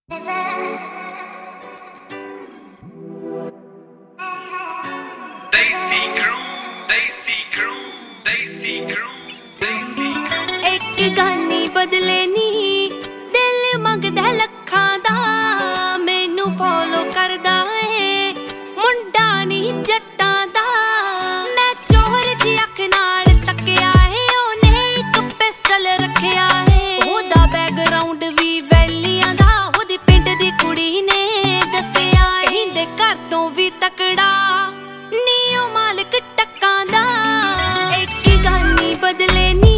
Desi crew, Desi crew, Desi crew, Desi crew। एक गानी बदले नी दिल मंगदा लखां दा मैनू फॉलो करदा है मुंडा नी जट्टां दा मैं चोर दी अख नाल तकिया है ओने एक पिस्टल रखिया है ओदा बैकग्राउंड भी वैलियां दा ओदी पिंड दी कुड़ी ने दसिया हिंदे घर तो भी तकड़ा नी ओ मालिक टक्कां दा एक गानी बदले नी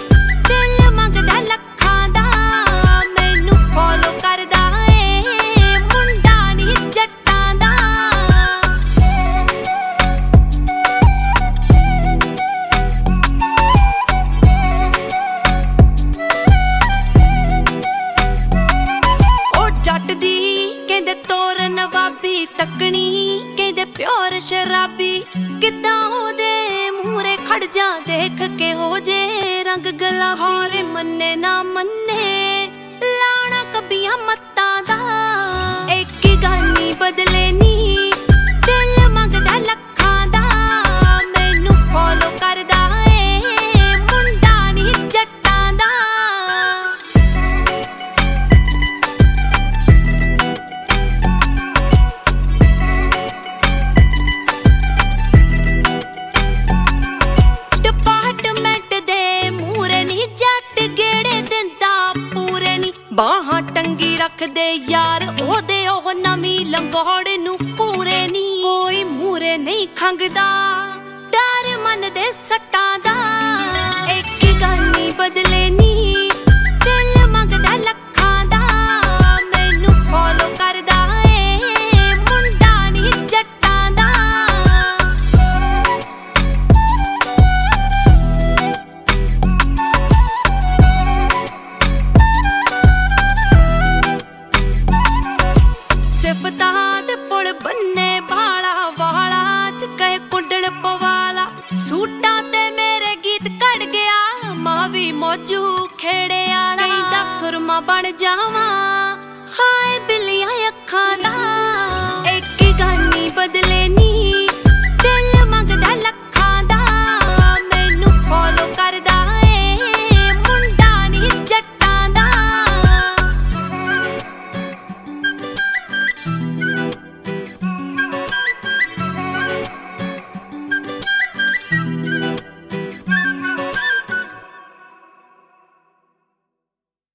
तकनी कहदे प्योर शराबी किदा ओदे मूहरे खड़ जा देख के हो जे रंग गला होरे मन्ने ना मन्ने लाना कबियां मत्ता दा एक गानी बदले नी दिल मंगदा लखां दा मैनू फॉलो करदा है मुंडा नी जट्टां दा बाहां टंगी रख दे यार ओदे ओह नवी लंगोड़ नू कूरे नी कोई मूरे नहीं खंगदा डर मन दे सट्टां दा एक गानी बदले नी दिल मंगदा लखां दा मैनू फॉलो करदा है मुंडा नी जट्टां दा सिफतां पुल बन्ने बाला वाला च कहे कुंडल पवाला सूटां ते मेरे गीत कड़ गया मां भी मौजू खेड़े आला दा सुरमा बन जावां हाय बिल्लियां अखां दा एक गानी बदले